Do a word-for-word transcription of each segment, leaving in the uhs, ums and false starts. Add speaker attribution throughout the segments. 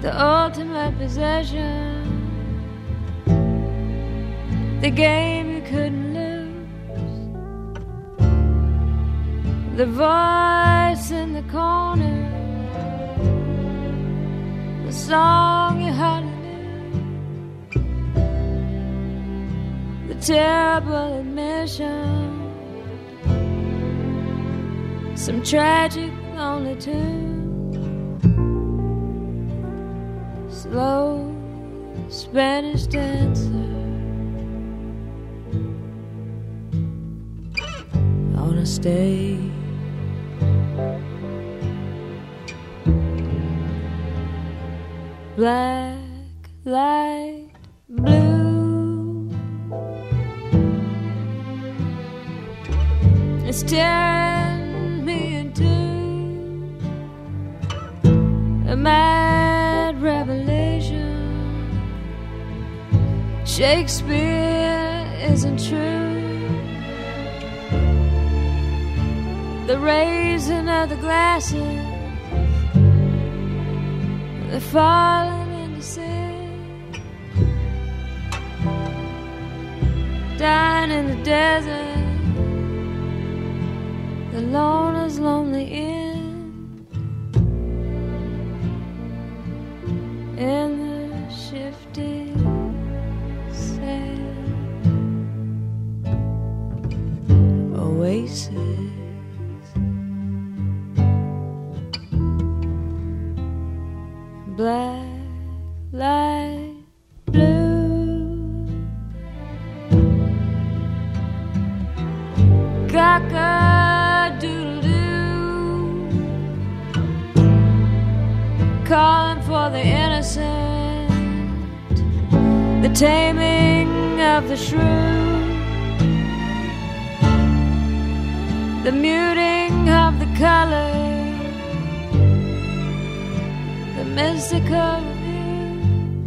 Speaker 1: the ultimate possession, the game you couldn't lose, the voice in the corner, the song you hardly knew, the terrible admission, some tragic lonely tune, slow Spanish dancer on a stage. Black light blue, it's tearing me in two, a mad revelation. Shakespeare isn't true. The raising of the glasses, they're falling into sin, dying in the desert, the loner's lonely inn, in the shifting sand. Oasis, black light blue, cock-a-doodle-doo, calling for the innocent, the taming of the shrew, the muting of the color, the mystical review,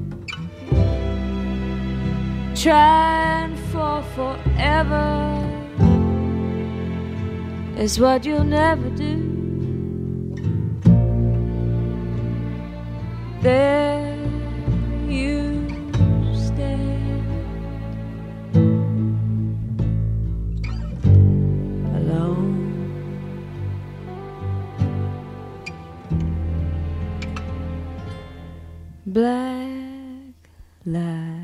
Speaker 1: trying for forever is what you'll never do. There you stand, alone. Black light.